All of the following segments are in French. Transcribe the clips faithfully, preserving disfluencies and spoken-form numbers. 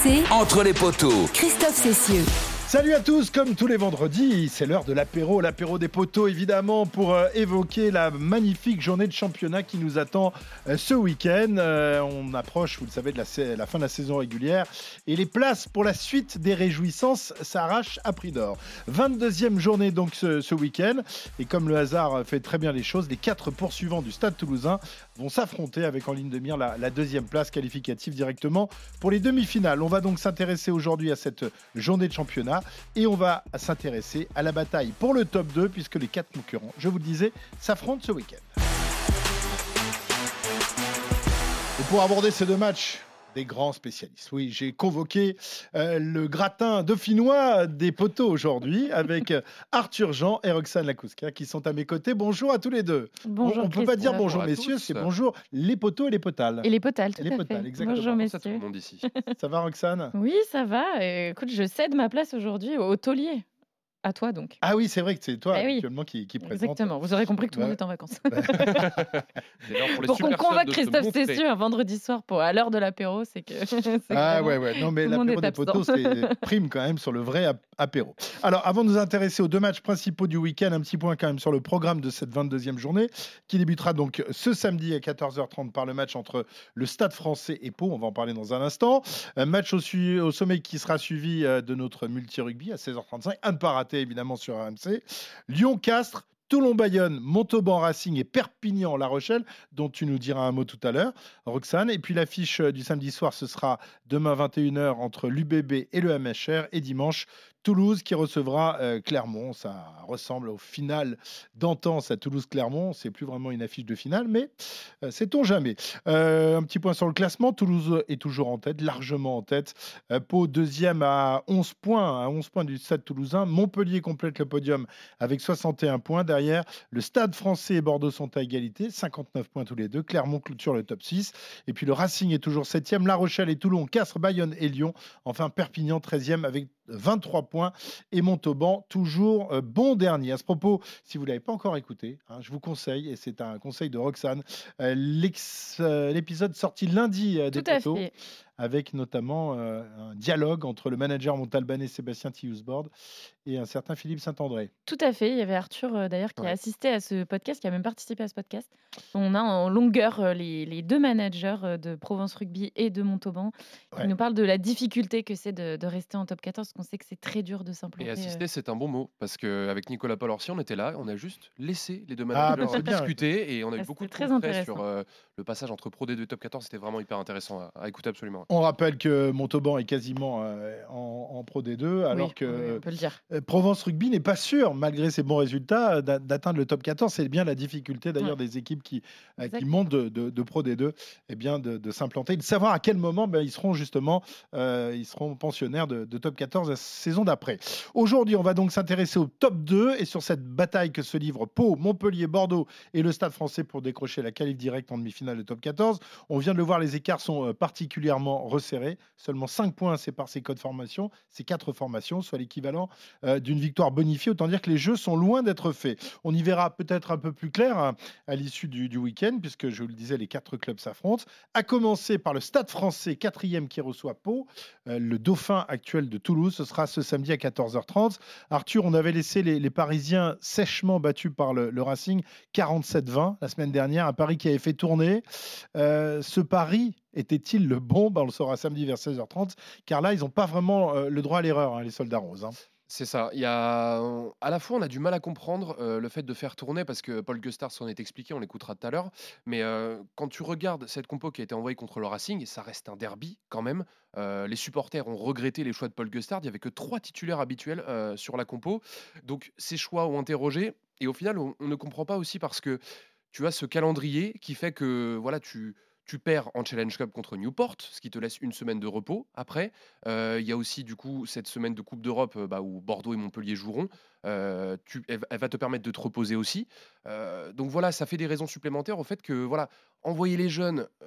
C'est Entre les poteaux. Christophe Cessieux. Salut à tous, comme tous les vendredis, c'est l'heure de l'apéro, l'apéro des poteaux évidemment pour euh, évoquer la magnifique journée de championnat qui nous attend euh, ce week-end. Euh, on approche, vous le savez, de la, la fin de la saison régulière et les places pour la suite des réjouissances s'arrachent à prix d'or. vingt-deuxième journée donc ce, ce week-end et comme le hasard fait très bien les choses, les quatre poursuivants du Stade Toulousain vont s'affronter avec en ligne de mire la, la deuxième place qualificative directement pour les demi-finales. On va donc s'intéresser aujourd'hui à cette journée de championnat. Et on va s'intéresser à la bataille pour le top deux puisque les quatre concurrents, je vous le disais, s'affrontent ce week-end. Et pour aborder ces deux matchs, des grands spécialistes. Oui, j'ai convoqué euh, le gratin dauphinois des poteaux aujourd'hui avec Arthur Jean et Roxane Lacouska qui sont à mes côtés. Bonjour à tous les deux. Bonjour. On ne peut pas dire bonjour, bonjour messieurs, tous. c'est bonjour les poteaux et les potales. Et les potales, tout Et les à potales, fait. exactement. Bonjour Comment ça, tout messieurs. le monde ici. Ça va Roxane? Oui, ça va. Et écoute, je cède ma place aujourd'hui au taulier. À toi donc. Ah oui, c'est vrai que c'est toi Eh oui. actuellement qui, qui présente. Exactement. Vous aurez compris que tout le monde Ouais. est en vacances. C'est l'heure pour les Pour qu'on super convoque subs de se Christophe montrer. Cessieux un vendredi soir pour à l'heure de l'apéro, c'est que. c'est que Ah vraiment, ouais, ouais. Non, mais tout le monde l'apéro est des absent. poteaux, c'est prime quand même sur le vrai ap- apéro. Alors, avant de nous intéresser aux deux matchs principaux du week-end, un petit point quand même sur le programme de cette vingt-deuxième journée, qui débutera donc ce samedi à quatorze heures trente par le match entre le Stade Français et Pau. On va en parler dans un instant. Un match au, su- au sommet qui sera suivi euh, de notre multi-rugby à seize heures trente-cinq. À ne pas rater, évidemment, sur R M C. Lyon-Castres. Toulon-Bayonne, Montauban Racing et Perpignan-La Rochelle, dont tu nous diras un mot tout à l'heure, Roxane. Et puis l'affiche du samedi soir, ce sera demain vingt et une heures entre l'U B B et le M H R. Et dimanche, Toulouse qui recevra euh, Clermont. Ça ressemble au final d'antan, ça Toulouse-Clermont. C'est plus vraiment une affiche de finale, mais euh, sait-on jamais. Euh, un petit point sur le classement. Toulouse est toujours en tête, largement en tête. Euh, Pau deuxième à onze points, à onze points du Stade Toulousain. Montpellier complète le podium avec soixante et un points. Derrière, le Stade Français et Bordeaux sont à égalité, cinquante-neuf points tous les deux. Clermont clôture le top six. Et puis le Racing est toujours septième. La Rochelle et Toulon, Castres, Bayonne et Lyon. Enfin, Perpignan treizième avec vingt-trois points. Et Montauban, toujours euh, bon dernier. À ce propos, si vous ne l'avez pas encore écouté, hein, je vous conseille, et c'est un conseil de Roxane, euh, l'ex- euh, l'épisode sorti lundi euh, des Tout à Poteaux, fait. avec notamment euh, un dialogue entre le manager montalbanais Sébastien Tilliousbord et un certain Philippe Saint-André. Tout à fait. Il y avait Arthur euh, d'ailleurs qui Ouais. a assisté à ce podcast, qui a même participé à ce podcast. On a en longueur euh, les, les deux managers euh, de Provence Rugby et de Montauban qui Ouais. nous parlent de la difficulté que c'est de, de rester en top quatorze, parce qu'on sait que c'est très dur de s'implanter. Et euh. assister, c'est un bon mot, parce qu'avec Nicolas Paul-Orsi, on était là, on a juste laissé les deux Ah, managers bah, c'est bien. discuter, et on a eu Ah, beaucoup de c'était très concrets intéressant. sur euh, le passage entre Pro D deux et Top quatorze, c'était vraiment hyper intéressant à, à écouter absolument. On rappelle que Montauban est quasiment euh, en, en Pro D deux, alors Oui, que oui, on peut le dire. euh, Provence Rugby n'est pas sûr, malgré ses bons résultats, d'a- d'atteindre le top quatorze. C'est bien la difficulté d'ailleurs des équipes qui, euh, Exact. qui montent de, de- de Pro D deux, eh bien de, de s'implanter, et de savoir à quel moment ben, ils seront justement euh, ils seront pensionnaires de, de top quatorze la saison d'après. Aujourd'hui, on va donc s'intéresser au top deux et sur cette bataille que se livrent Pau, Montpellier, Bordeaux et le Stade Français pour décrocher la qualif directe en demi-finale de top quatorze. On vient de le voir, les écarts sont euh, particulièrement resserrés. Seulement cinq points séparent ces codes formations, ces quatre formations, soit l'équivalent euh, d'une victoire bonifiée. Autant dire que les jeux sont loin d'être faits. On y verra peut-être un peu plus clair hein, à l'issue du, du week-end, puisque je vous le disais, les quatre clubs s'affrontent. À commencer par le Stade Français, quatrième qui reçoit Pau, euh, le dauphin actuel de Toulouse. Ce sera ce samedi à quatorze heures trente. Arthur, on avait laissé les, les Parisiens sèchement battus par le, le Racing, quarante-sept vingt la semaine dernière. Un pari qui avait fait tourner. Euh, ce pari était-il le bon? Ben, on le saura samedi vers seize heures trente, car là, ils n'ont pas vraiment euh, le droit à l'erreur, hein, les soldats roses. hein. C'est ça. Il y a... À la fois, on a du mal à comprendre euh, le fait de faire tourner, parce que Paul Gustard s'en est expliqué, on l'écoutera tout à l'heure. Mais euh, quand tu regardes cette compo qui a été envoyée contre le Racing, ça reste un derby quand même. Euh, les supporters ont regretté les choix de Paul Gustard. Il n'y avait que trois titulaires habituels euh, sur la compo. Donc ces choix ont interrogé. Et au final, on, on ne comprend pas aussi parce que tu as ce calendrier qui fait que voilà, tu, tu perds en Challenge Cup contre Newport, ce qui te laisse une semaine de repos après. Euh, Il y a aussi du coup cette semaine de Coupe d'Europe euh, bah, où Bordeaux et Montpellier joueront. Euh, tu, elle, elle va te permettre de te reposer aussi. Euh, donc voilà, ça fait des raisons supplémentaires au fait que voilà, envoyer les jeunes euh,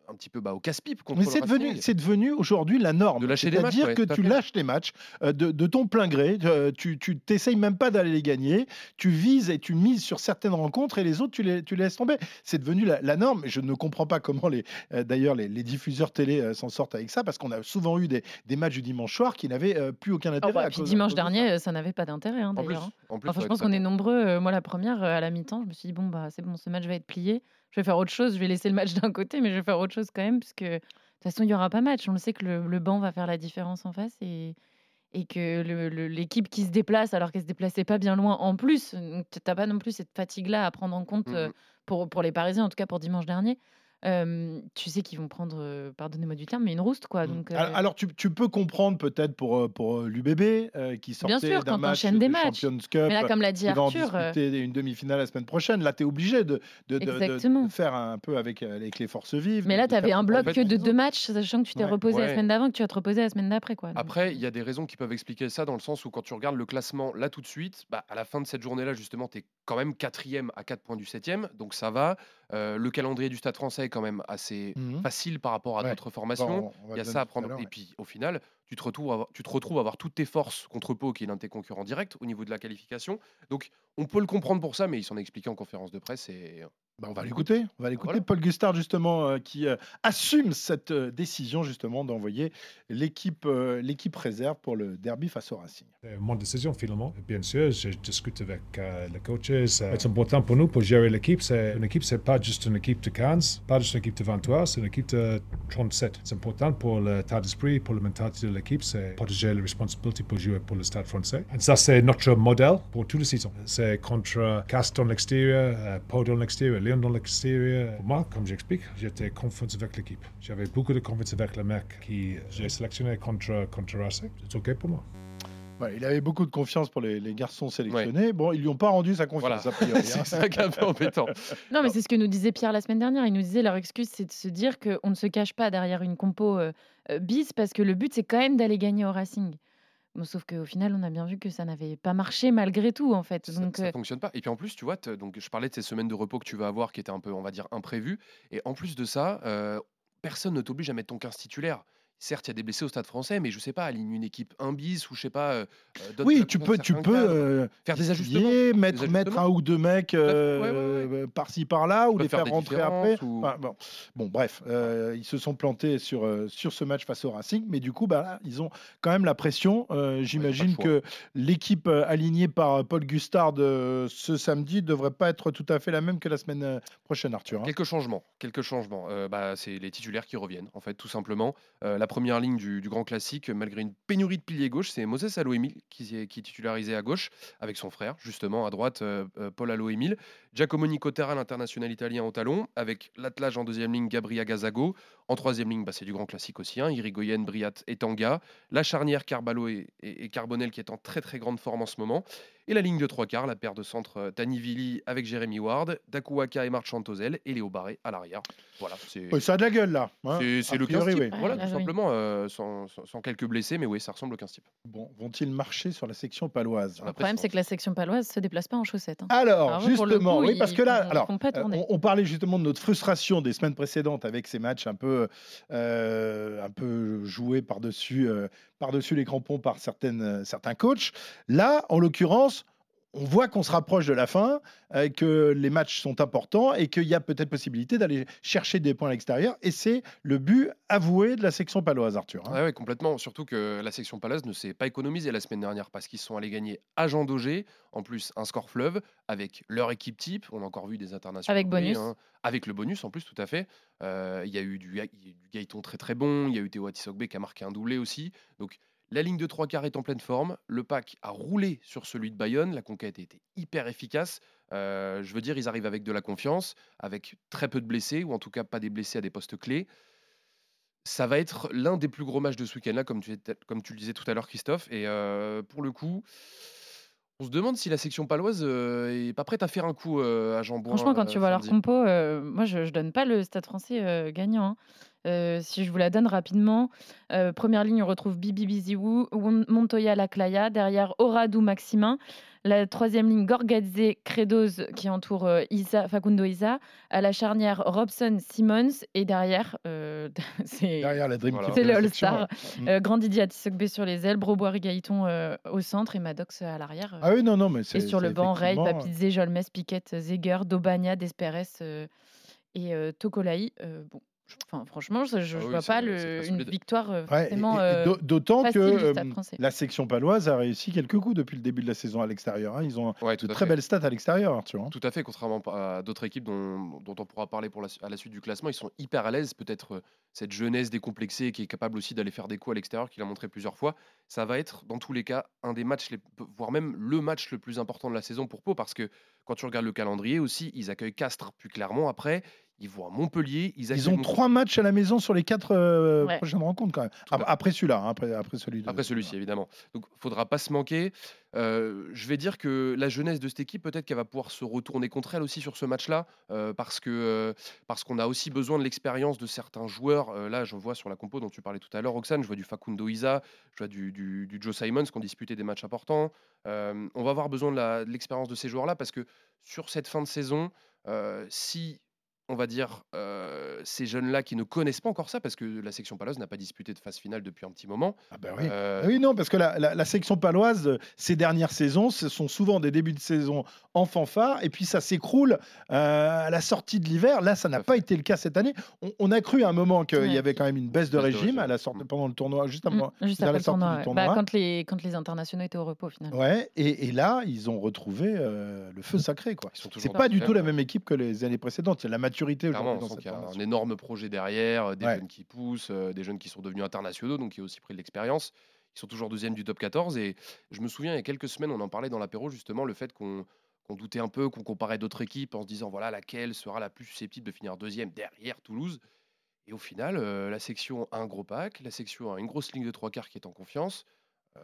un petit peu bah, au casse-pipe contre Mais le c'est devenu, Racing. c'est devenu aujourd'hui la De norme. lâcher des matchs, C'est-à-dire ouais, que tout à tu fait. lâches les matchs euh, de, de ton plein gré. euh, tu tu t'essayes même pas d'aller les gagner. Tu vises et tu mises sur certaines rencontres et les autres, tu les, tu les laisses tomber. C'est devenu la, la norme. Et je ne comprends pas comment les, euh, d'ailleurs les, les diffuseurs télé euh, s'en sortent avec ça, parce qu'on a souvent eu des, des matchs du dimanche soir qui n'avaient euh, plus aucun Oh, intérêt bah, à puis cause, à dimanche cause de ça. dernier, euh, ça n'avait pas d'intérêt hein, En d'ailleurs. plus, hein. en plus, Enfin, ouais, je pense tout à qu'on fait. est nombreux. euh, moi, la première, euh, à la mi-temps, je me suis dit, bon, bah, c'est bon, ce match va être plié. Je vais faire autre chose. Je vais laisser le match d'un côté, mais je vais faire autre chose quand même, parce que de toute façon, il n'y aura pas match. On le sait que le, le banc va faire la différence en face et, et que le- le- l'équipe qui se déplace, alors qu'elle se déplaçait pas bien loin en plus, donc t- t'as pas non plus cette fatigue-là à prendre en compte Mm, euh, mm. pour, pour les Parisiens, en tout cas pour dimanche dernier. Euh, tu sais qu'ils vont prendre, euh, pardonnez-moi du terme, mais une rouste, quoi. Mm. Donc, Al- euh, Alors, tu, tu peux comprendre peut-être pour, euh, pour euh, l'U B B euh, qui bien sortait sûr, d'un quand match t'enchaînes des de matchs. Champions Mais Cup, là, euh, comme l'a dit qui va en Arthur, euh, disputer une demi-finale la semaine prochaine. Là, tu es obligé de, de, de- de- de exactement. faire un peu avec, euh, avec les forces vives, Mais de, là, de tu avais faire un ce bloc En travail fait, que de pour les deux autres. matchs, sachant que tu t'es Ouais. reposé la ouais. semaine d'avant, que tu vas te reposer la semaine d'après, quoi. Donc, Après, euh, il y a des raisons qui peuvent expliquer ça dans le sens où quand tu regardes le classement là tout de suite, bah, à la fin de cette journée-là, justement, tu es quand même quatrième à quatre points du septième, donc ça va. Euh, le calendrier du Stade français est quand même assez Mhm. facile par rapport à Ouais. d'autres On va, formations. on, on va Il y a le ça à donner tout à prendre. l'heure. Et Ouais. puis au final, tu te retrouves à avoir, tu te retrouves à avoir toutes tes forces contre Pau, qui est l'un de tes concurrents directs au niveau de la qualification. Donc on peut le comprendre pour ça, mais il s'en a expliqué en conférence de presse et Bah, on va on l'écoute. l'écouter. On va Bah, l'écouter. voilà. Paul Gustard, justement, euh, qui euh, assume cette euh, décision, justement, d'envoyer l'équipe euh, l'équipe réserve pour le derby face au Racing. C'est mon décision finalement. Bien sûr, je discute avec euh, les coachs. C'est important pour nous pour gérer l'équipe. C'est une équipe, c'est pas juste une équipe de quinze, pas juste une équipe de vingt-trois, c'est une équipe de trente-sept. C'est important pour l'état d'esprit, pour la mentalité de l'équipe, c'est partager les responsabilités pour jouer pour le Stade français. Et ça, c'est notre modèle pour toute la saison. C'est contre Castres dans l'extérieur, euh, Pau dans l'extérieur, Lyon dans l'extérieur. Pour moi, comme j'explique, j'étais confiant avec l'équipe. J'avais beaucoup de confiance avec le mec qui j'ai sélectionné contre, contre Racing. C'est OK pour moi. Ouais, il avait beaucoup de confiance pour les, les garçons sélectionnés. Bon, ils lui ont pas rendu sa Voilà, confiance, a priori. hein. c'est ça qui est un peu embêtant. Non, mais Alors, c'est ce que nous disait Pierre la semaine dernière. Il nous disait leur excuse, c'est de se dire qu'on ne se cache pas derrière une compo euh, euh, bis, parce que le but, c'est quand même d'aller gagner au Racing. Bon, sauf qu'au final, on a bien vu que ça n'avait pas marché malgré tout, en fait. ça, Donc, ça euh, fonctionne pas. Et puis en plus, tu vois, te- donc je parlais de ces semaines de repos que tu vas avoir qui étaient un peu, on va dire, imprévues. Et en plus de ça, euh, personne ne t'oblige à mettre ton quinze titulaire. Certes, il y a des blessés au Stade français, mais je sais pas, aligne une équipe un bis ou je sais pas, euh, euh, donne de Oui, la tu confiance à peux, tu certains peux cadres, euh, faire des ajustements. essayer, Des mettre, mettre ajustements. un ou deux mecs Tout à fait. Ouais, ouais, euh, ouais. euh, par-ci par-là, ou Ils peuvent les faire faire des rentrer après. différences ou. Enfin, bon. Bon, bref, euh, ils se sont plantés sur, euh, sur ce match face au Racing, mais du coup, bah, là, ils ont quand même la pression. Euh, Ouais, ils ont pas le J'imagine choix. que l'équipe euh, alignée par euh, Paul Gustard euh, ce samedi devrait pas être tout à fait la même que la semaine euh, prochaine, Arthur. hein. Quelques changements, quelques changements. Euh, bah, c'est les titulaires qui reviennent, en fait, tout simplement. Euh, la première ligne du, du grand classique, malgré une pénurie de piliers gauche, c'est Moses Allo-Émile qui, est- qui est titularisé à gauche, avec son frère, justement, à droite, euh, euh, Paul Allo-Émile. Giacomo Nicotera, l'international italien au talon, avec l'attelage en deuxième ligne, Gabriel Gazago. En troisième ligne, bah, c'est du grand classique aussi, hein, Irigoyen, Briat et Tanga. La charnière Carballo et, et, et Carbonel qui est en très très grande forme en ce moment. Et la ligne de trois quarts, la paire de centre euh, Tanivili avec Jérémy Ward, Dakuwaka et Marchand Tozel et Léo Barré à l'arrière. Voilà, c'est Oui, ça a de la gueule, là. hein. c'est- c'est A le quinze priori, type. oui. Ouais, Voilà, là, tout oui. simplement, euh, sans, sans- sans quelques blessés, mais oui, ça ressemble au quinze type. Bon, vont-ils marcher sur la section paloise On a Le problème, pression. c'est que la section paloise se déplace pas en chaussettes. hein. Alors, Alors, eux, pour le justement, coup, oui, parce ils que là, font, ils alors, font pas euh, tourner. on, on parlait justement de notre frustration des semaines précédentes avec ces matchs un peu, euh, un peu joués par-dessus, euh, par-dessus les crampons par certaines, euh, certains coachs. Là, en l'occurrence, on voit qu'on se rapproche de la fin, euh, que les matchs sont importants et qu'il y a peut-être possibilité d'aller chercher des points à l'extérieur. Et c'est le but avoué de la section paloise, Arthur. hein. Ouais, ouais, complètement. Surtout que la section Palace ne s'est pas économisée la semaine dernière parce qu'ils sont allés gagner à Jean Daugé, en plus un score fleuve, avec leur équipe type. On a encore vu des internationaux. Avec oui, bonus. hein, avec le bonus en plus, tout à fait. Euh, Il y a eu du, il y a eu du Gaëton très très bon. Il y a eu Théo Atisogbe qui a marqué un doublé aussi. Donc la ligne de trois quarts est en pleine forme. Le pack a roulé sur celui de Bayonne. La conquête a été hyper efficace. Euh, je veux dire, ils arrivent avec de la confiance, avec très peu de blessés, ou en tout cas pas des blessés à des postes clés. Ça va être l'un des plus gros matchs de ce week-end-là, comme tu, étais- comme tu le disais tout à l'heure, Christophe. Et euh, pour le coup, on se demande si la section paloise euh, est pas prête à faire un coup euh, à Jean-Bouin Franchement, quand euh, tu vois leur samedi. compo, euh, moi, je, je donne pas le Stade français euh, gagnant. hein. Euh, si je vous la donne rapidement, euh, première ligne, on retrouve Bibi Biziou, Won- Montoya Laclaya, derrière Oradou Maximin. La troisième ligne, Gorgadze Credos qui entoure euh, Isa, Facundo Isa. À la charnière, Robson Simmons. Et derrière, euh, c'est Derrière la Dream Voilà. Team c'est de le la section. All-Star. ouais. Mm. Euh, Grand Didier Atisogbe sur les ailes, Brobois Gaëton euh, au centre et Maddox à l'arrière. euh. Ah oui, non, non, mais Et c'est sur le c'est banc, Ray, effectivement. Papizé, Jolmes, Piquet, Zeger, Dobagna, Desperes euh, et euh, Tokolaï. Euh, bon, je- enfin, franchement, je ne Ah oui, vois pas c'est- c'est le- très une solide. victoire euh, Ouais, et- forcément et- et euh, d'au- d'autant que facile du euh, Stade français. la section paloise a réussi quelques coups depuis le début de la saison à l'extérieur. hein. Ils ont Ouais, de tout à très fait. belles stats à l'extérieur, Arthur. hein. Tout à fait, contrairement à d'autres équipes dont, dont on pourra parler pour la, su- à la suite du classement, ils sont hyper à l'aise. Peut-être euh, cette jeunesse décomplexée qui est capable aussi d'aller faire des coups à l'extérieur, qu'il a montré plusieurs fois. Ça va être, dans tous les cas, un des matchs, les, voire même le match le plus important de la saison pour Pau, parce que quand tu regardes le calendrier aussi, ils accueillent Castres, puis Clermont après, ils vont à Montpellier, ils Ils accueillent ont Mont- trois matchs à la maison sur les quatre euh, Ouais. prochaines rencontres quand même. Tout à Ap- fait. Après celui-là, hein, après, après celui de. Après celui-ci, évidemment. Donc, faudra pas se manquer. Euh, je vais dire que la jeunesse de cette équipe, peut-être qu'elle va pouvoir se retourner contre elle aussi sur ce match-là, euh, parce que euh, parce qu'on a aussi besoin de l'expérience de certains joueurs. Euh, là, je vois sur la compo dont tu parlais tout à l'heure, Roxane, je vois du Facundo Isa, je vois du, du, du Joe Simons qui ont disputé des matchs importants. Euh, on va avoir besoin de la- de l'expérience de ces joueurs-là, parce que sur cette fin de saison, euh, si on va dire, euh, ces jeunes-là qui ne connaissent pas encore ça, parce que la section paloise n'a pas disputé de phase finale depuis un petit moment. Ah bah oui. Euh, Ah oui, non, parce que la, la- la section paloise, euh, ces dernières saisons, ce sont souvent des débuts de saison en fanfare, et puis ça s'écroule euh, à la sortie de l'hiver. Là, ça n'a Tout à pas fait. été le cas cette année. On, on a cru à un moment qu'il y Ouais. avait quand même une baisse de Baisse de régime régime, à la ouais. sortie Mm. pendant le tournoi, juste Mm, avant, juste vers après la le sortie tournoi. du ouais. tournoi. Bah, quand, les, quand les internationaux étaient au repos, finalement. Ouais, et, et là, ils ont retrouvé euh, le feu sacré, quoi. Ils sont C'est toujours pas du dans tout le la même équipe que les années précédentes. Il y a la maturité Clairement, aujourd'hui on dans sent cette qu'il y a un formation. énorme projet derrière, euh, des Ouais. jeunes qui poussent, euh, des jeunes qui sont devenus internationaux, donc qui ont aussi pris de l'expérience. Ils sont toujours deuxième du top quatorze. Et je me souviens, il y a quelques semaines, on en parlait dans l'apéro, justement, le fait qu'on qu'on doutait un peu, qu'on comparait d'autres équipes en se disant, voilà, laquelle sera la plus susceptible de finir deuxième derrière Toulouse. Et au final, euh, la section a un gros pack, la section a une grosse ligne de trois quarts qui est en confiance. Euh,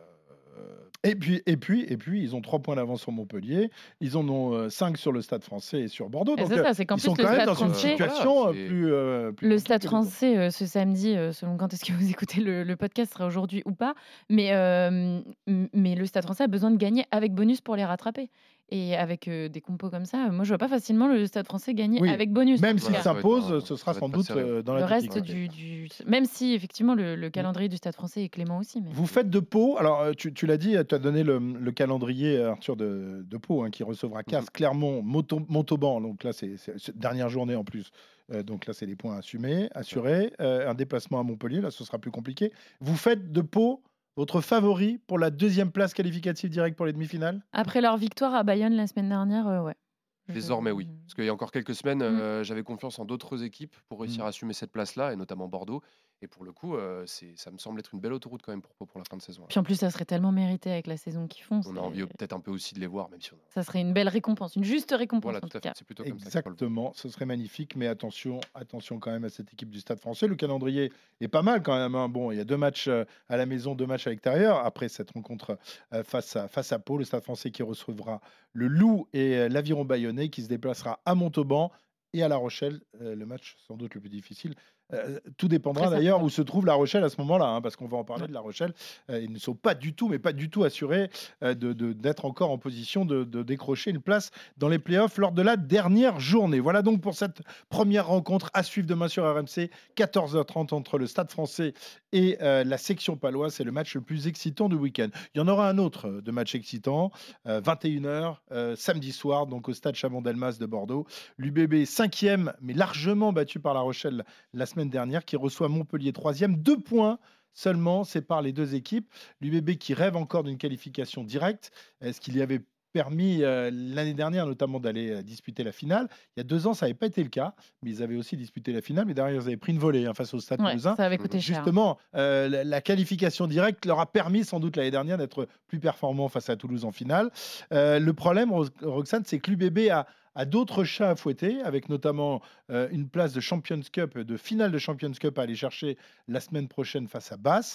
Et puis, et puis, et puis, ils ont trois points d'avance sur Montpellier. Ils en ont euh, cinq sur le Stade Français et sur Bordeaux. Et Donc, c'est euh, ça, c'est qu'en ils plus, sont le quand même Stade dans une français, Voilà, situation euh, c'est- plus, euh, plus le compliquée Stade que les autres. français, euh, ce samedi, euh, selon quand est-ce que vous écoutez le, le podcast, sera aujourd'hui ou pas. Mais, euh, m- mais le Stade français a besoin de gagner avec bonus pour les rattraper. Et avec euh, des compos comme ça, moi, je vois pas facilement le Stade français gagner Oui, avec bonus. Même en tout s'ils cas. Ouais, ça va être s'imposent, un- ce ça sera va être sans très doute serré. euh, dans Le la reste technique. du, du- Même si, effectivement, le, le calendrier du Stade français est clément aussi. Mais... Vous faites de Pau, alors euh, tu, tu l'as dit, tu as donné le, le calendrier, euh, Arthur, de, de Pau, hein, qui recevra Castres, Clermont, Moto- Montauban, donc là c'est c'est- c'est dernière journée en plus, Euh, donc là c'est les points assumés, assurés, Euh, un déplacement à Montpellier, là ce sera plus compliqué. Vous faites de Pau votre favori pour la deuxième place qualificative directe pour les demi-finales? Après leur victoire à Bayonne la semaine dernière, euh, ouais. Je- Désormais, oui. Parce qu'il y a encore quelques semaines, Mm. euh, j'avais confiance en d'autres équipes pour réussir Mm. à assumer cette place-là, et notamment Bordeaux. Et pour le coup, euh, c'est, ça me semble être une belle autoroute quand même pour, pour la fin de saison. Puis en plus, ça serait tellement mérité avec la saison qu'ils font. On a c'est- envie euh, peut-être un peu aussi de les voir, même si on a... Ça serait une belle récompense, une juste récompense Voilà, en tout tout à fait. cas. C'est plutôt comme ça. qu'il faut le voir. Exactement, ce serait magnifique, mais attention, attention quand même à cette équipe du Stade français. Le calendrier est pas mal quand même. hein. Bon, il y a deux matchs euh, à la maison, deux matchs à l'extérieur. Après cette rencontre euh, face à face à Pau, le Stade français qui recevra le Loup et euh, l'Aviron Bayonnais qui se déplacera à Montauban et à La Rochelle. Euh, le match sans doute le plus difficile. Euh, tout dépendra Très d'ailleurs certainement. où se trouve La Rochelle à ce moment-là, hein, parce qu'on va en parler Ouais. de La Rochelle. Euh, ils ne sont pas du tout, mais pas du tout assurés euh, de- de- d'être encore en position de, de décrocher une place dans les playoffs lors de la dernière journée. Voilà donc pour cette première rencontre à suivre demain sur R M C, quatorze heures trente entre le Stade français et euh, la section paloise. C'est le match le plus excitant du week-end. Il y en aura un autre euh, de match excitant, euh, vingt et une heures, euh, samedi soir, donc au Stade Chabon-Delmas de Bordeaux. L'U B B cinquième, mais largement battu par La Rochelle la semaine dernière, qui reçoit Montpellier troisième. Deux points seulement séparent les deux équipes. L'U B B qui rêve encore d'une qualification directe, euh, ce qu'il y avait permis euh, l'année dernière notamment d'aller euh, disputer la finale. Il y a deux ans, ça n'avait pas été le cas, mais ils avaient aussi disputé la finale, mais derrière, ils avaient pris une volée hein, face au Stade Ouais, Toulousain. ça avait coûté cher. Justement, euh, la, la qualification directe leur a permis sans doute l'année dernière d'être plus performant face à Toulouse en finale. Euh, le problème, Ro- Roxane, c'est que l'U B B a, a d'autres chats à fouetter, avec notamment euh, une place de Champions Cup, de finale de Champions Cup à aller chercher la semaine prochaine face à Basse.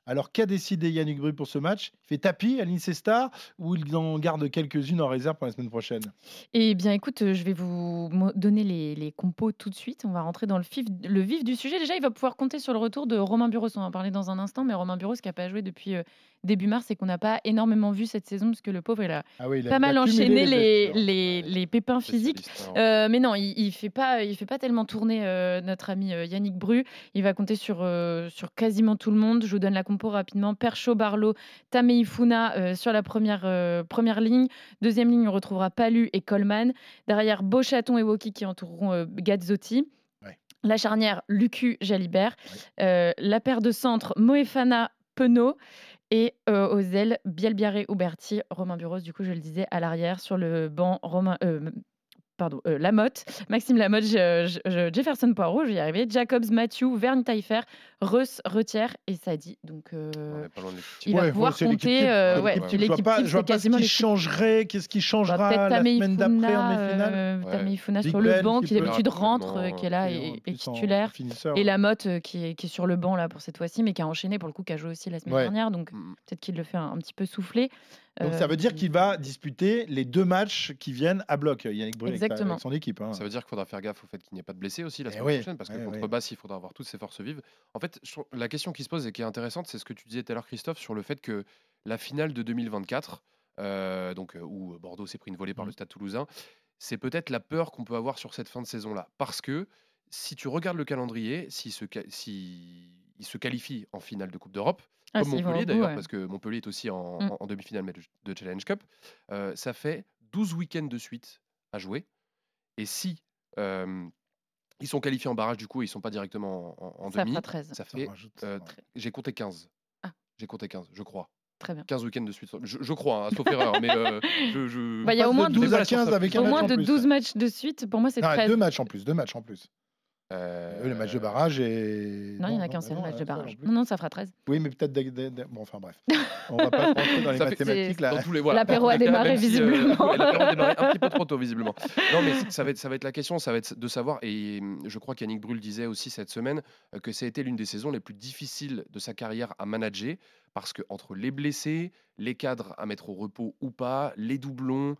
Alors, qu'a décidé Yannick Bru pour ce match? Il fait tapis à l'Incestar ou il en garde quelques-unes en réserve pour la semaine prochaine? Eh bien, écoute, heu, je vais vous mo donner les les compos tout de suite. On va rentrer dans le fif le vif du sujet. Déjà, il va pouvoir compter sur le retour de Romain Buros. On va en parler dans un instant, mais Romain Buros qui a pas joué depuis, heu, début mars et qu'on n'a pas énormément vu cette saison parce que le pauvre, il a Ah oui, il a, pas il a mal cumulé enchaîné les les blessures. les Ouais, les pépins physiques. spécialiste, hein. Heu, mais non, il il fait pas il fait pas tellement tourner, heu, notre ami, heu, Yannick Bru. Il va compter sur, heu, sur quasiment tout le monde. Je vous donne la compo rapidement. Percho, Barlow, Tameifuna, heu, sur la première re première ligne. Deuxième ligne, on retrouvera Palu et Coleman. Derrière, Beauchaton et Woki qui entoureront, heu, Gazzotti. Ouais, La charnière, Lucu, Jalibert. ouais. Heu, la paire de centre, Moefana, Penaud. Et heu, aux ailes, Bielbiarré, Ouberti, Romain Buros, du coup, je le disais, à l'arrière. Sur le banc, Romain, heu, pardon, heu, Lamotte, Maxime Lamotte, je je je Jefferson Poirot, je vais y arriver, Jacobs, Mathieu, Verne Taillefer, Reus, Retière et Sadi. Donc On heu, n'est pas loin de l'équipe type. il va Ouais, ouais, pouvoir c'est l'équipe compter, type. heu, C'est Ouais, ouais, l'équipe ouais, type. ouais. Je vois l'équipe pas, type, je vois c'est pas ce quasiment qui l'équipe type. changerait. Qu'est-ce qui Bah, changera peut-être la semaine d'après en demi-finale? Tameifuna, heu, Ouais. Tameifuna Big sur le Ben banc qui qui peut, d'habitude rentre, heu, Actuellement, qui est là qui est en et et plus en, en titulaire. finisseur. Et Ouais. Lamotte, heu, qui est qui est sur le banc là pour cette fois-ci, mais qui a enchaîné pour le coup, qui a joué aussi la semaine Ouais. dernière, donc Mmh mh. peut-être qu'il le fait un un petit peu souffler. Donc ça veut dire qu'il Hem, va disputer les deux matchs qui viennent à bloc, Yannick Bru, avec, sa- avec exactement. son équipe. Hein. Ça veut dire qu'il faudra faire gaffe au fait qu'il n'y ait pas de blessés aussi la Eh semaine oui, prochaine, parce que ouais, contre ouais. Basse, il faudra avoir toutes ses forces vives. En fait, je trouve la question qui se pose et qui est intéressante, c'est ce que tu disais tout à l'heure, Christophe, sur le fait que la finale de deux mille vingt-quatre, heu, donc heu, où Bordeaux s'est pris une volée par Mm. le Stade Toulousain, c'est peut-être la peur qu'on peut avoir sur cette fin de saison-là. Parce que si tu regardes le calendrier, s'ils se qua si ils se qualifient en finale de coupe d'Europe, Ah, comme s'ils vont au Montpellier bout, d'ailleurs, ouais. parce que Montpellier est aussi en Mmh. en en demi-finale mais de de Challenge Cup, heu, ça fait douze week-ends de suite à jouer et si, hem ils sont qualifiés en barrage, du coup, ils sont pas directement en, en Ça fera demi. treize. Ça Ça fait. rajoute. euh, Ouais. Très j'ai compté quinze. ah, J'ai compté quinze, je crois. très bien. quinze week-ends de suite. Je, je crois, hein, sauf erreur, mais euh, je. On je... Bah, il y a passe au de moins je n'ai douze pas à la science quinze avec infuse. un au match moins en de plus. douze matchs de suite. Pour moi, c'est Non, treize. deux matchs en plus, deux matchs en plus. Euh, Euh, le match de barrage et. Non, il y en Non, a non, qu'un bah seul non, match un de seul en barrage. plus. Non, non, ça fera treize. Oui, mais peut-être. des- des- des- Bon, enfin bref. On va pas rentrer dans les Ça fait- mathématiques là. Dans tous les voilà. L'apéro dans a tous les cas, démarré, même si, euh, visiblement. ouais, l'apéro a démarré un petit peu trop tôt visiblement. Non mais ça va être ça va être la question, ça va être de savoir et hum, je crois qu'Yannick Brul disait aussi cette semaine euh, que ça a été l'une des saisons les plus difficiles de sa carrière à manager parce que entre les blessés, les cadres à mettre au repos ou pas, les doublons,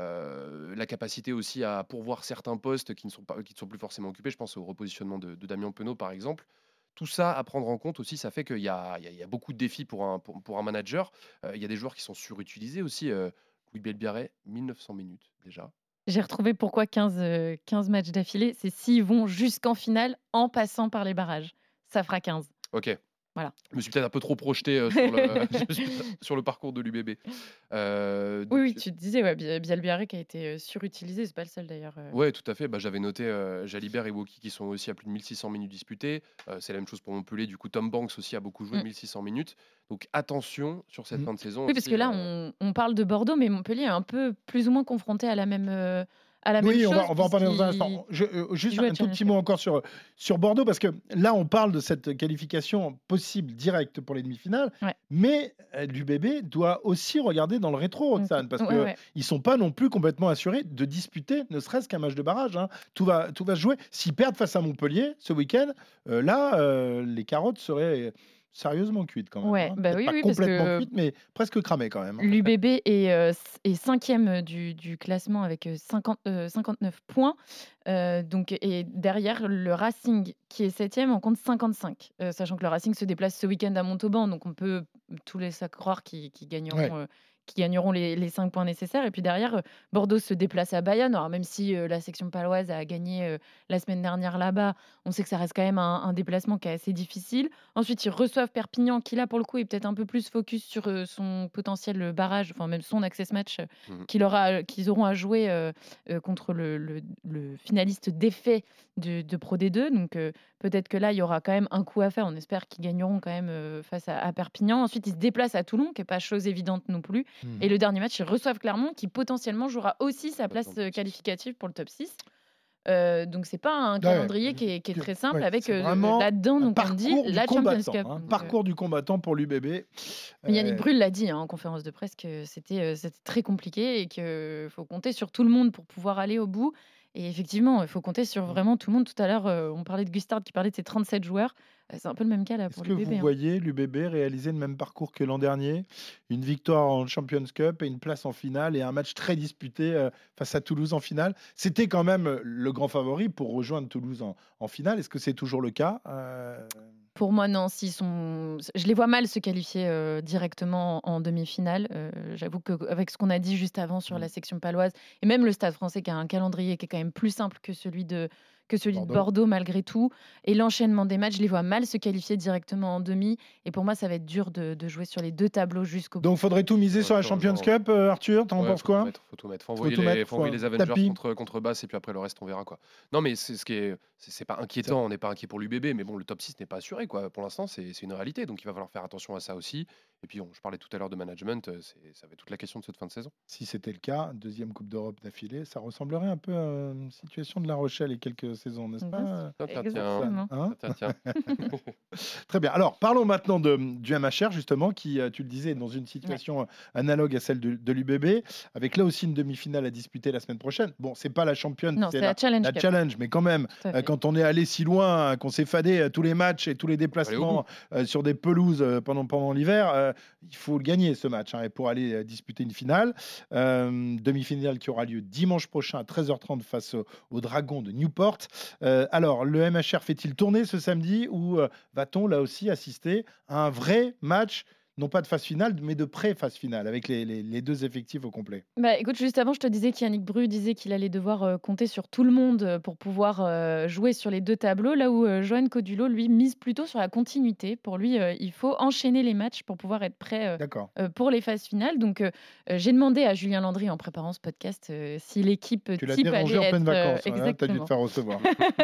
euh, la capacité aussi à pourvoir certains postes qui ne sont pas qui ne sont plus forcément occupés, je pense au repositionnement de, de Damien Penaud par exemple. Tout ça à prendre en compte aussi, ça fait qu'il y a, il y a- il y a beaucoup de défis pour un, pour, pour un manager. Euh, il y a des joueurs qui sont surutilisés aussi. Euh, Louis Belbiaré, mille neuf cents minutes déjà. J'ai retrouvé pourquoi quinze, heu, quinze matchs d'affilée. C'est s'ils vont jusqu'en finale en passant par les barrages. Ça fera quinze. Ok. Voilà. Je me suis peut-être un peu trop projeté euh, sur, le, je me suis peut-être sur le parcours de l'U B B. Euh, Oui, donc, oui, tu te disais, ouais, Bi Bielbiarré qui a été, heu, surutilisé, c'est pas le seul d'ailleurs, heu. ouais, tout à fait. Bah, j'avais noté euh, Jalibert et Woki qui sont aussi à plus de mille six cents minutes disputées. Euh, c'est la même chose pour Montpellier. Du coup, Tom Banks aussi a beaucoup joué, Mmh. mille six cents minutes. Donc attention sur cette Mm. fin de saison Oui, parce aussi. que là, euh, on on parle de Bordeaux, mais Montpellier est un peu plus ou moins confronté à la même, heu, à la même Oui, on va, chose on va en parler dans un puisqu'ils instant. Je- euh, ils juste jouent à un tout Challenge petit Cup. mot encore sur, sur Bordeaux, parce que là, on parle de cette qualification possible directe pour les demi-finales, Ouais. mais euh, l'U B B doit aussi regarder dans le rétro, Mmh, Roxane, parce ouais, qu'ils ouais. ne sont pas non plus complètement assurés de disputer ne serait-ce qu'un match de barrage. Hein. Tout, va, tout va se jouer. S'ils perdent face à Montpellier ce week-end, euh, là, euh, les carottes seraient sérieusement cuites quand même. Ouais, Hein. bah, Peut-être oui, pas oui, parce complètement que cuites, mais presque cramées quand même. Hein. l'U B B est, heu, c est cinquième du du classement avec, heu, cinquante, heu, cinquante-neuf points, heu, donc et derrière le Racing qui est septième en compte cinquante-cinq, heu, sachant que le Racing se déplace ce week-end à Montauban, donc on peut tous laisser croire qu'ils qu'ils Ouais. gagneront, heu, qu'ils gagneront les les cinq points nécessaires et puis derrière, heu, Bordeaux se déplace à Bayonne. Alors même si, heu, la section paloise a gagné, heu, la semaine dernière là-bas, on sait que ça reste quand même un un déplacement qui est assez difficile. Ensuite, ils reçoivent Perpignan qui là, pour le coup, est peut-être un peu plus focus sur, heu, son potentiel, heu, barrage, enfin même son access match, heu, mhm. qu'il aura qu'ils auront à jouer, heu heu, contre le le le finaliste défait de de Pro D deux. Donc heu, peut-être que là, il y aura quand même un coup à faire. On espère qu'ils gagneront quand même, heu, face à à Perpignan. Ensuite, ils se déplacent à Toulon, qui est pas chose évidente non plus. Mhm. Et le dernier match, ils reçoivent Clermont, qui potentiellement jouera aussi sa place, Top six. heu, qualificative pour le top six. Heu, donc c'est pas un Ouais, calendrier qui est qui est dur. très simple Ouais, avec, c'est heu, vraiment là-dedans, un donc on dit parcours du la Champions combattant. Cup. Hein, Donc heu, parcours du combattant pour l'U B B. mais Yannick Euh, Brühl l'a dit, hein, en conférence de presse que c'était, heu, c'était très compliqué et qu'il faut compter sur tout le monde pour pouvoir aller au bout. Et effectivement, il faut compter sur Mm. vraiment tout le monde. Tout à l'heure, heu, on parlait de Gustard qui parlait de ses trente-sept joueurs. C'est un peu le même cas là Est-ce pour que vous l'U B B. hein. voyez l'U B B réaliser le même parcours que l'an dernier? Une victoire en Champions Cup et une place en finale et un match très disputé euh, face à Toulouse en finale. C'était quand même euh, le grand favori pour rejoindre Toulouse en, en finale. Est-ce que c'est toujours le cas? Euh, Pour moi, non. S'ils sont... Je les vois mal se qualifier euh, directement en en demi-finale. Euh, J'avoue qu'avec ce qu'on a dit juste avant sur Mm. la section paloise, et même le Stade français qui a un calendrier qui est quand même plus simple que celui de, que celui de Bordeaux. Bordeaux malgré tout, et l'enchaînement des matchs, je les vois mal se qualifier directement en demi. Et pour moi, ça va être dur de, de jouer sur les deux tableaux jusqu'au bout. Donc, faudrait tout miser Ouais, sur la je te Champions rejoins. Cup, euh, Arthur. T'en Ouais, penses faut tout quoi? mettre, faut tout mettre. Faut Faut envoyer tout les, mettre, faut faut envoyer un les Avengers tapis. contre, contre Basse et puis après le reste, on verra quoi. Non, mais c'est ce qui est, c'est c'est pas inquiétant. On n'est pas inquiet pour l'U B B, mais bon, le top six n'est pas assuré quoi. Pour l'instant, c'est c'est une réalité, donc il va falloir faire attention à ça aussi. Et puis, on- je parlais tout à l'heure de management, euh, c'est- ça va être toute la question de cette fin de saison. Si c'était le cas, deuxième Coupe d'Europe d'affilée, ça ressemblerait un peu à une situation de La Rochelle il y a quelques saisons, n'est-ce Bien pas? Tiens, tiens, tiens, Exactement. Hein tiens, tiens. Très bien. Alors, parlons maintenant de, du M H R, justement, qui, euh, tu le disais, est dans une situation euh, analogue à celle de, de l'U B B, avec là aussi une demi-finale à disputer la semaine prochaine. Bon, c'est pas la championne, Non, c'est c'est la, la Challenge la Cup. challenge, mais quand même, Tout à euh, fait. quand on est allé si loin, euh, qu'on s'est fadé euh, tous les matchs et tous les Aller au déplacements euh, sur des pelouses euh, pendant, pendant l'hiver, euh, il faut le gagner ce match hein, et pour aller euh, disputer une finale. Euh, demi-finale qui aura lieu dimanche prochain à treize heures trente face au, au Dragon de Newport. Euh, alors, le M H R fait-il tourner ce samedi ou euh, va-t-on là aussi assister à un vrai match, non pas de phase finale, mais de pré-phase finale, avec les, les- les deux effectifs au complet? Bah, écoute, juste avant, je te disais qu'Yannick Bru disait qu'il allait devoir euh, compter sur tout le monde euh, pour pouvoir euh, jouer sur les deux tableaux, là où euh, Johan Codulot, lui, mise plutôt sur la continuité. Pour lui, euh, il faut enchaîner les matchs pour pouvoir être prêt euh, D'accord. euh, pour les phases finales. Donc, euh, euh, j'ai demandé à Julien Landry, en préparant ce podcast, euh, si l'équipe Tu l'as type dérangé allait en pleine être... euh, vacances, hein, t'as dû te exactement. faire recevoir.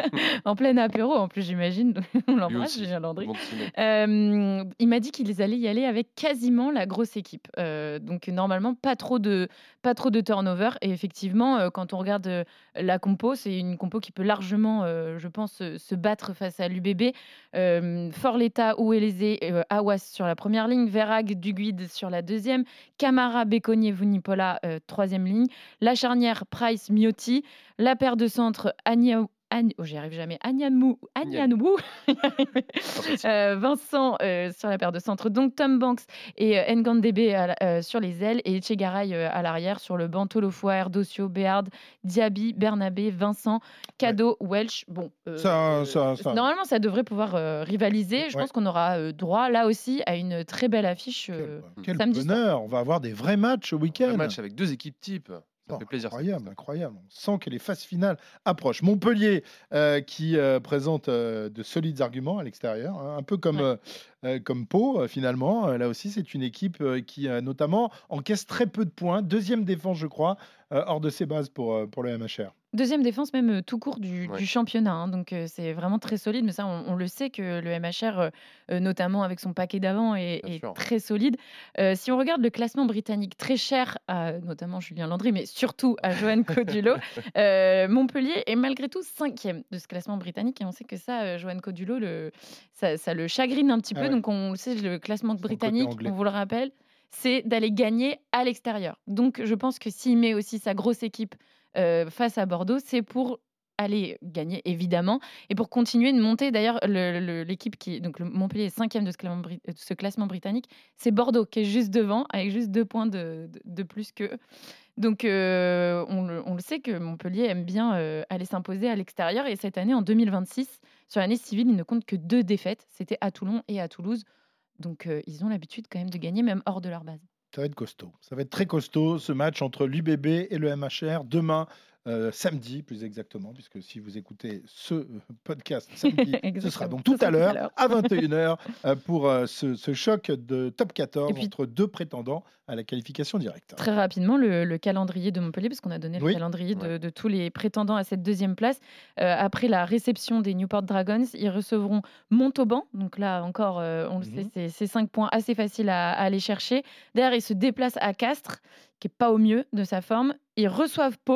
En plein apéro, en plus, j'imagine. On Lui l'embrasse, aussi. Julien Tout Landry. le monde s'y met. Euh, il m'a dit qu'ils allaient y aller avec quasiment la grosse équipe. Euh, donc normalement, pas trop de, pas trop de turnover. Et effectivement, euh, quand on regarde euh, la compo, c'est une compo qui peut largement, euh, je pense, se se battre face à l'U B B. Euh, Forletta, Ouelezé, euh, Awas sur la première ligne, Verag, Duguid sur la deuxième, Camara, Béconnier, Vunipola, euh, troisième ligne, la charnière Price, Miotti, la paire de centre, Agna. Agn- oh, j'y arrive jamais. Agnamou, Nian. Agnanwou, Sympathique. euh, Vincent euh, sur la paire de centre, donc Tom Banks et euh, Ngandebe à la- euh, sur les ailes et Echegaray euh, à l'arrière sur le banc, Tolofoa, Erdocio, Béard, Diaby, Bernabé, Vincent, Cadeau, Welsh. Bon, Ça, euh, ça, ça. normalement ça devrait pouvoir euh, rivaliser. Je Ouais. pense qu'on aura euh, droit là aussi à une très belle affiche Quel, euh, quel samedi soir. bonheur! On va avoir des vrais matchs au Un week-end. match avec deux équipes types. Ça Oh, fait plaisir. ça, incroyable, ça. incroyable. On sent que les phases finales approchent. Montpellier euh, qui euh, présente euh, de solides arguments à l'extérieur, hein, un peu comme, Ouais. euh, euh, comme Pau euh, finalement. Euh, là aussi, c'est une équipe euh, qui euh, notamment encaisse très peu de points. Deuxième défense, je crois, euh, hors de ses bases pour, euh, pour le M H R. Deuxième défense même euh, tout court du, Ouais. du championnat, hein, donc euh, c'est vraiment très solide, mais ça on, on le sait que le M H R, euh, euh, notamment avec son paquet d'avant, est, Bien est sûr. très solide. Euh, si on regarde le classement britannique, très cher à notamment Julien Landry, mais surtout à Johan Codulot, euh, Montpellier est malgré tout cinquième de ce classement britannique, et on sait que ça, euh, Johan Codulot, le, ça, ça le chagrine un petit Ah peu, ouais. donc on le sait, le classement Son côté britannique, anglais. on vous le rappelle, c'est d'aller gagner à l'extérieur. Donc je pense que s'il met aussi sa grosse équipe euh, face à Bordeaux, c'est pour aller gagner évidemment et pour continuer de monter. D'ailleurs, le- le- l'équipe qui donc le Montpellier est cinquième de ce classement, bri- de ce classement britannique, c'est Bordeaux qui est juste devant avec juste deux points de, de- de plus que. Donc euh, on, le, on le sait que Montpellier aime bien euh, aller s'imposer à l'extérieur et cette année en deux mille vingt-six sur l'année civile, il ne compte que deux défaites. C'était à Toulon et à Toulouse. Donc euh, ils ont l'habitude quand même de gagner même hors de leur base. Ça va être costaud. Ça va être très costaud ce match entre l'U B B et le M H R demain, euh, samedi plus exactement, puisque si vous écoutez ce euh, podcast samedi, ce sera Exactement. donc Ce tout sera à tout à l'heure l'heure. à vingt et une heures euh, pour euh, ce, ce choc de top quatorze Et puis- entre deux prétendants à la qualification directe. Très rapidement, le, le calendrier de Montpellier, parce qu'on a donné Oui. le calendrier de, Ouais. de tous les prétendants à cette deuxième place. Euh, après la réception des Newport Dragons, ils recevront Montauban. Donc là encore, euh, on le Mhm. sait, c'est- c'est cinq points assez faciles à, à aller chercher. Derrière, ils se déplacent à Castres, qui n'est pas au mieux de sa forme. Ils reçoivent Pau.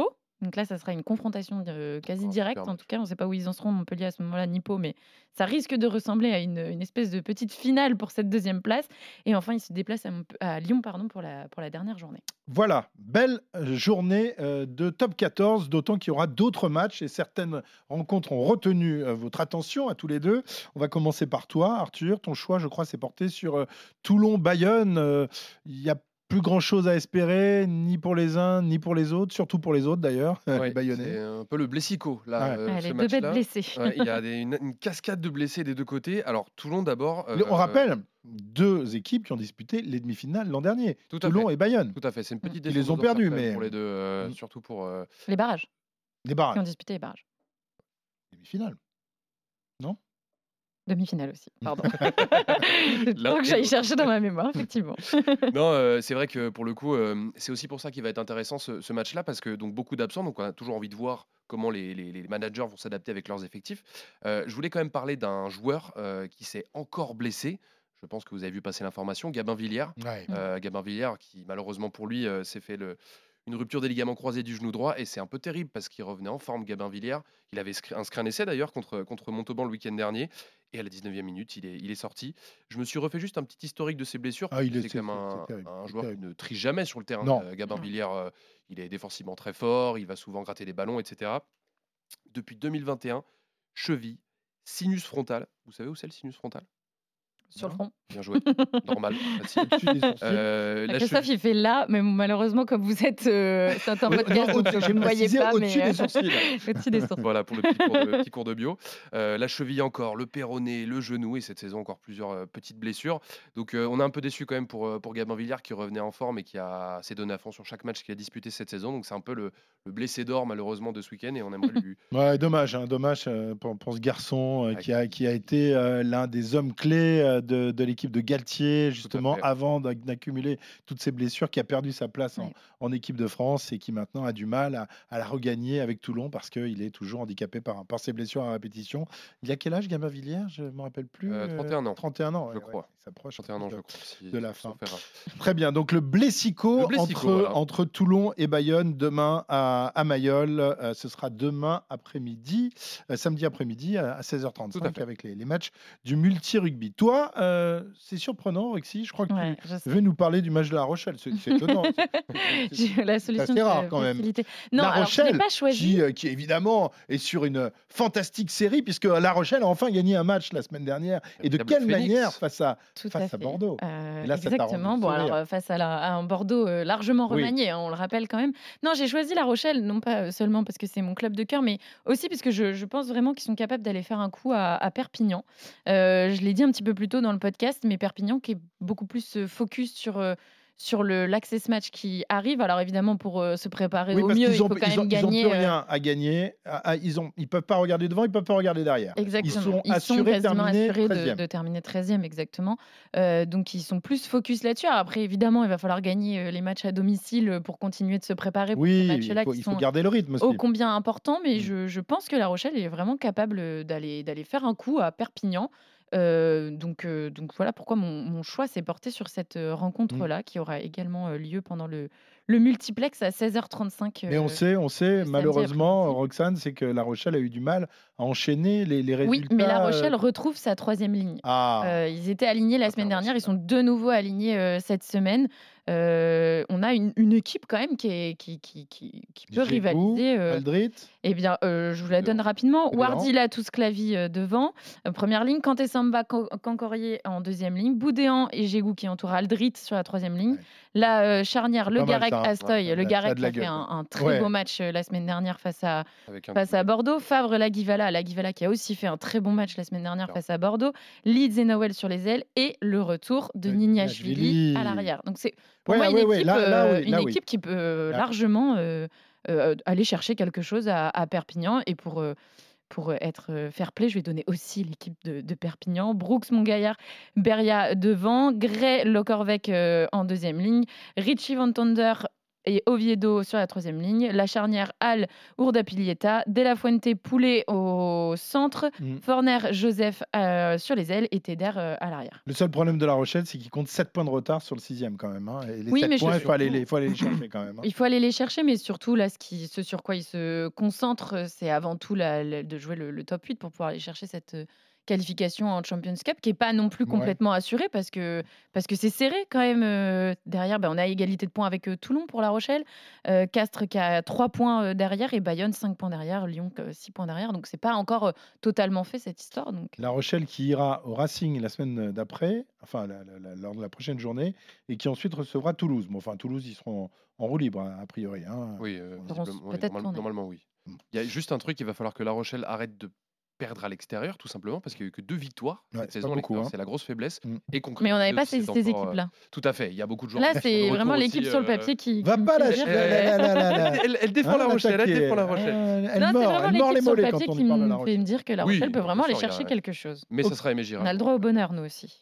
Donc là, ça sera une confrontation de- quasi Oh, directe. super En match. tout cas, on ne sait pas où ils en seront, Montpellier à ce moment-là, ni Pau, mais ça risque de ressembler à une, une espèce de petite finale pour cette deuxième place. Et enfin, ils se déplacent à, Montpe- à Lyon pardon, pour, la, pour la dernière journée. Voilà, belle euh, journée euh, de top quatorze, d'autant qu'il y aura d'autres matchs et certaines rencontres ont retenu euh, votre attention à tous les deux. On va commencer par toi, Arthur. Ton choix, je crois, s'est porté sur euh, Toulon-Bayonne. Euh, Il n'y a plus grand-chose à espérer, ni pour les uns, ni pour les autres, surtout pour les autres d'ailleurs, les Ouais, c'est Bayonnais. un peu le blessico, là, Ouais. euh, Ah, ce les deux bêtes match-là. blessées. Ouais, il y a des- une, une cascade de blessés des deux côtés. Alors, Toulon d'abord. Mais On euh, rappelle deux équipes qui ont disputé les demi-finales l'an dernier, Tout à Toulon fait. et Bayonne. Tout à fait. C'est une Mm. petite Ils les descente ont aux perdus, enfers quand même mais pour les deux, euh, Mm. surtout pour. euh, Les barrages, des qui barrages, ont disputé les barrages. demi-finales. Non Demi-finale aussi, pardon. L'un Faut que et j'aille l'autre. chercher dans ma mémoire, effectivement. Non, euh, c'est vrai que pour le coup, euh, c'est aussi pour ça qu'il va être intéressant ce, ce match-là, parce que donc beaucoup d'absents, donc on a toujours envie de voir comment les, les- les managers vont s'adapter avec leurs effectifs. Euh, je voulais quand même parler d'un joueur euh, qui s'est encore blessé. Je pense que vous avez vu passer l'information, Gabin Villière. Ouais. Mm. Euh, Gabin Villière, qui malheureusement pour lui euh, s'est fait le- une rupture des ligaments croisés du genou droit, et c'est un peu terrible parce qu'il revenait en forme, Gabin Villière. Il avait scr- inscrit un essai d'ailleurs contre, contre Montauban le week-end dernier, et à la dix-neuvième minute, il est, il est sorti. Je me suis refait juste un petit historique de ses blessures, Ah, parce il que est- c'est c'est- quand même c'est- un, c'est terrible, un c'est joueur qui terrible. ne triche jamais sur le terrain. Non. Euh, Gabin Non. Villière, euh, il est défensivement très fort, il va souvent gratter des ballons, et cetera. Depuis deux mille vingt et un, cheville, sinus frontal. Vous savez où c'est le sinus frontal? Sur le Non. front. Bien joué, normal, facile. Au-dessus des sourcils. Euh, la Christophe, cheville- il fait là, mais malheureusement, comme vous êtes. euh, c'est un Ouais, podcast, non, donc au-dessus- vous j'ai ne voyez précisé pas. au-dessus mais, euh, des sourcils. au-dessus des sourcils. Voilà pour le petit cours de, petit cours de bio. Euh, la cheville encore, le péroné, le genou et cette saison encore plusieurs euh, petites blessures. Donc euh, on est un peu déçu quand même pour, euh, pour Gabin Villière qui revenait en forme et qui a s'est donné à fond sur chaque match qu'il a disputé cette saison. Donc c'est un peu le, le blessé d'or malheureusement de ce week-end et on aimerait lui. Ouais, dommage, hein, dommage euh, pour, pour ce garçon euh, Ah, qui, a, qui a été euh, l'un des hommes clés euh, de, de l'équipe de Galtier, justement, fait. avant d'ac- d'accumuler toutes ces blessures, qui a perdu sa place en, Ouais. en équipe de France et qui maintenant a du mal à, à la regagner avec Toulon parce qu'il est toujours handicapé par, par ses blessures à répétition. Il a quel âge, Gabin Villiers? Je ne me rappelle plus. Euh, trente et un ans. trente et un ans, Je ouais, crois. ouais, il s'approche trente et un ans de- je crois. si- de la sauf fin. erreur. Très bien, donc le Blessico, Le Blessico, entre, voilà. entre Toulon et Bayonne demain à, à Mayol. Euh, ce sera demain après-midi, euh, samedi après-midi à, à seize heures Tout à trente-cinq fait. avec les, les matchs du multi-rugby. Toi, euh, c'est surprenant, Rexy, je crois que Ouais, tu je sais. veux nous parler du match de La Rochelle. C'est c'est étonnant. C'est- c'est- J'ai eu la solution assez de rare, quand même. facilité. Non, La alors je l'ai Rochelle, pas choisi. qui, euh, qui évidemment est sur une fantastique série, puisque La Rochelle a enfin gagné un match la semaine dernière. Et de Véritable quelle phénix. manière face à, Tout face à à fait. Bordeaux. Euh, Et là, ça t'a rendu exactement. le Bon, sourire. alors euh, face à, la- à un Bordeaux euh, largement Oui. remanié, hein, on le rappelle quand même. Non, j'ai choisi La Rochelle, non pas euh, seulement parce que c'est mon club de cœur, mais aussi parce que je, je pense vraiment qu'ils sont capables d'aller faire un coup à, à Perpignan. Euh, je l'ai dit un petit peu plus tôt dans le podcast, mais Perpignan qui est beaucoup plus euh, focus sur. euh, sur le l'Access Match qui arrive. Alors évidemment, pour euh, se préparer Oui, au parce mieux, il qu'ils faut ont, quand ils ont, même ils ont gagner. plus euh, rien à gagner. Ah, ah, ils ont, ils peuvent pas regarder devant, ils peuvent pas regarder derrière. Exactement. Ils sont assurés de quasiment terminer assurés de, treizième. de terminer treizième, exactement. Euh, donc, ils sont plus focus là-dessus. Alors, après, évidemment, il va falloir gagner euh, les matchs à domicile euh, pour continuer de se préparer pour ces Oui, il matchs-là faut, qui il faut sont garder le rythme aussi. ô combien importants. Mais Mm. je, je pense que La Rochelle est vraiment capable euh, d'aller d'aller faire un coup à Perpignan. Euh, donc, euh, donc voilà pourquoi mon, mon choix s'est porté sur cette euh, rencontre-là qui aura également euh, lieu pendant le, le multiplex à seize heures trente-cinq. Mais on euh, sait, on sait, samedi malheureusement, après-midi. Roxane, c'est que La Rochelle a eu du mal à enchaîner les, les Oui, résultats. mais La euh, Rochelle retrouve sa troisième ligne. Ah, Euh, ils étaient alignés la semaine dernière, ils sont International. de nouveau alignés euh, cette semaine. Euh, on a une, une équipe quand même qui, est, qui, qui, qui, qui peut Djibou, rivaliser. euh, Aldrit. eh bien, euh, je vous la donne Devant. rapidement. Devant. Wardila, Tousklavy euh, devant. Euh, première ligne. Kanté Samba, Can- Cancorier en deuxième ligne. Boudéan et Gégou qui entourent Aldrit sur la troisième ligne. Ouais. La euh, charnière, C'est Le pas mal, Garec, ça, hein. Astoy. Ouais, Le ça a Garec de qui la a fait gueule, un, quoi. un très Ouais. beau match euh, la semaine dernière face à, Avec un face à Bordeaux. Favre, Laguivala. Laguivala qui a aussi fait un très bon match la semaine dernière Super. face à Bordeaux. Leeds et Noël sur les ailes. Et le retour de De Nignashvili Nignashvili. à l'arrière. Donc, c'est pour Ouais, moi une ouais, équipe, ouais, là- là, euh, oui, une là, oui. équipe qui peut euh, Là. largement euh, euh, aller chercher quelque chose à, à Perpignan. Et pour, euh, pour euh, être euh, fair play, je vais donner aussi l'équipe de, de Perpignan. Brooks, Montgaillard, Beria devant. Gray, Lokorvec euh, en deuxième ligne. Richie Van Tonder et Oviedo sur la troisième ligne. La charnière Al, Urdapilleta, De La Fuente, Poulet au centre, Mm. Forner, Joseph euh, sur les ailes et Teder euh, à l'arrière. Le seul problème de La Rochelle, c'est qu'il compte sept points de retard sur le sixième quand même. Hein. Et les Oui, sept mais je- points, il faut aller, surtout- les- faut aller les chercher quand même. Hein. Il faut aller les chercher, mais surtout, là, ce, qui, ce sur quoi il se concentre, c'est avant tout la- la- de jouer le, le top huit pour pouvoir aller chercher cette euh, qualification en Champions Cup, qui n'est pas non plus Ouais. complètement assurée, parce que parce que c'est serré quand même. euh, derrière, ben, on a égalité de points avec euh, Toulon pour La Rochelle, euh, Castres qui a trois points euh, derrière, et Bayonne cinq points derrière, Lyon six points derrière. Donc, c'est pas encore euh, totalement fait, cette histoire. Donc, La Rochelle qui ira au Racing la semaine d'après, enfin la- la- la- lors de la prochaine journée, et qui ensuite recevra Toulouse. Bon, enfin, Toulouse, ils seront en, en roue libre, hein, a priori. Hein. Oui, euh, Ils auront visiblement, oui, peut-être normal- tourné. normalement, oui. Mm. Il y a juste un truc, il va falloir que La Rochelle arrête de perdre à l'extérieur, tout simplement, parce qu'il n'y a eu que deux victoires Ouais, cette c'est saison. pas à beaucoup, l'extérieur. hein. C'est la grosse faiblesse. Mm. Et mais on n'avait concrètement, pas ces, c'est ces encore, euh, équipes-là. Tout à fait. Il y a beaucoup de joueurs. Là, qui sont de c'est retour vraiment aussi, l'équipe sur le euh, papier qui. Va qui pas me la, fait dire la- que- la- la- la- la- Elle, elle défend Hein, La Rochelle, elle l'attaquer. défend La Rochelle. Euh, Elle Non, c'est mord, vraiment elle mord les l'équipe sur le mollets papier quand on qui y parle de La me fait Rochelle. me dire que La Oui, Rochelle peut bien vraiment aller sûr, il y a- chercher quelque chose. Mais Ok. ça sera Aimé Girard. On a le droit au bonheur, nous aussi.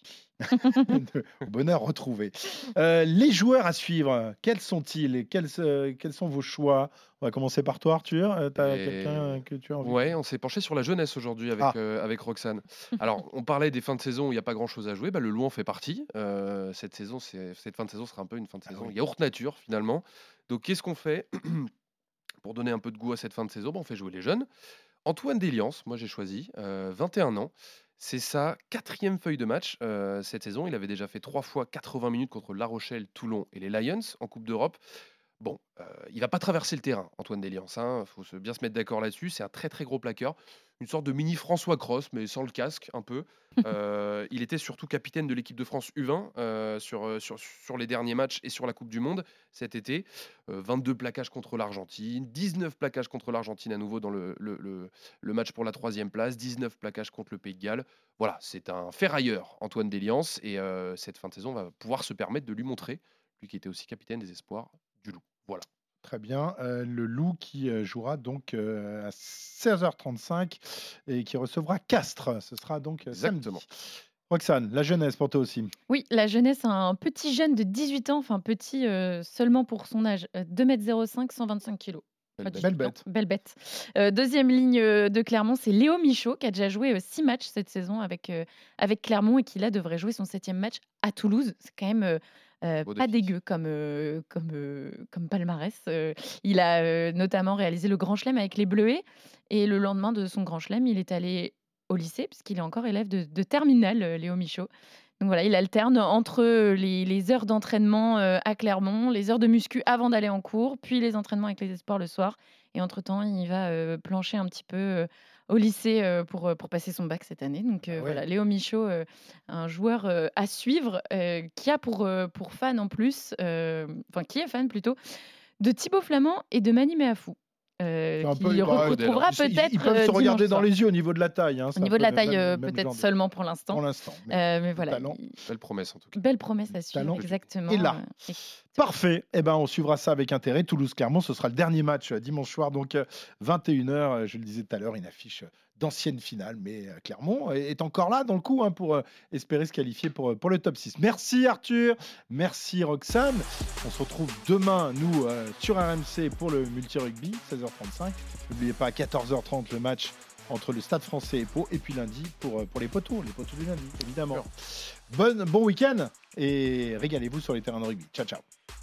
Au bonheur retrouvé. Euh, les joueurs à suivre, quels sont-ils et quels, euh, quels sont vos choix? On va commencer par toi, Arthur. Euh, T'as Et- quelqu'un que tu as envie? Ouais, on s'est penché sur la jeunesse aujourd'hui avec, Ah. euh, avec Roxane. Alors, on parlait des fins de saison où il n'y a pas grand-chose à jouer. Bah, le Loup en fait partie. Euh, cette saison, c'est- cette fin de saison sera un peu une fin de Ah saison oui. yaourt nature finalement. Donc, qu'est-ce qu'on fait pour donner un peu de goût à cette fin de saison? Bah, on fait jouer les jeunes. Antoine Déliance, moi j'ai choisi, euh, vingt et un ans. C'est sa quatrième feuille de match euh, cette saison. Il avait déjà fait trois fois quatre-vingts minutes contre La Rochelle, Toulon et les Lions en Coupe d'Europe. Bon, euh, il va pas traverser le terrain, Antoine Déliance. Il faut se, bien se mettre d'accord là-dessus. C'est un très très gros plaqueur. Une sorte de mini François Cross, mais sans le casque, un peu. Euh, il était surtout capitaine de l'équipe de France U vingt euh, sur, euh, sur, sur les derniers matchs et sur la Coupe du Monde cet été. Euh, vingt-deux plaquages contre l'Argentine, dix-neuf plaquages contre l'Argentine à nouveau dans le, le, le, le match pour la troisième place, dix-neuf plaquages contre le Pays de Galles. Voilà, c'est un ferrailleur, Antoine Déliance. Et euh, cette fin de saison va pouvoir se permettre de lui montrer, lui qui était aussi capitaine des espoirs du Loup. Voilà. Très bien. Euh, le Loup qui euh, jouera donc euh, à seize heures trente-cinq et qui recevra Castres. Ce sera donc euh, Exactement. samedi. Roxane, la jeunesse pour toi aussi. Oui, la jeunesse, un petit jeune de dix-huit ans, enfin petit euh, seulement pour son âge, euh, deux mètres zéro cinq, cent vingt-cinq kilos. Belle Pas bête. du Belle tout, non, bête. belle bête. Euh, deuxième ligne euh, de Clermont, c'est Léo Michaud qui a déjà joué euh, six matchs cette saison avec, euh, avec Clermont et qui là devrait jouer son septième match à Toulouse. C'est quand même euh, euh, Beau pas défi. dégueu comme, euh, comme, euh, comme palmarès. Euh, il a euh, notamment réalisé le Grand Chelem avec les Bleuets et le lendemain de son Grand Chelem, il est allé au lycée puisqu'il est encore élève de, de terminale, euh, Léo Michaud. Donc voilà, il alterne entre les, les heures d'entraînement euh, à Clermont, les heures de muscu avant d'aller en cours, puis les entraînements avec les espoirs le soir. Et entre-temps, il va euh, plancher un petit peu euh, au lycée euh, pour, euh, pour passer son bac cette année. Donc euh, Ah ouais. voilà, Léo Michaud, euh, un joueur euh, à suivre, euh, qui a pour, euh, pour fan en plus, euh, enfin qui est fan plutôt, de Thibaut Flamand et de Mani Meafou. Euh, C'est un qui peu- bah, retrouvera Ils, ils- peut-être ils peuvent euh, se regarder dimanche dans soir. les yeux au niveau de la taille. Hein, Au c'est un niveau peu de la le taille, même- euh, même peut-être genre de- seulement pour l'instant. Pour l'instant. mais- Euh, mais voilà, talent. il- Belle promesse en tout cas. belle promesse à suivre, Talent. exactement. Et là. euh, et- Parfait. Eh ben, on suivra ça avec intérêt. Toulouse-Clermont, ce sera le dernier match euh, dimanche soir, donc euh, vingt et une heures. euh, Je le disais tout à l'heure, une affiche euh, d'ancienne finale, mais euh, Clermont est est encore là dans le coup hein, pour euh, espérer se qualifier pour, euh, pour le top six. Merci Arthur, merci Roxane. On se retrouve demain, nous, euh, sur R M C pour le multi-rugby, seize heures trente-cinq. N'oubliez pas, à quatorze heures trente, le match entre le Stade français et Pau, et puis lundi pour, euh, pour les poteaux, les poteaux du lundi, évidemment. Bonne, bon week-end et régalez-vous sur les terrains de rugby. Ciao, ciao.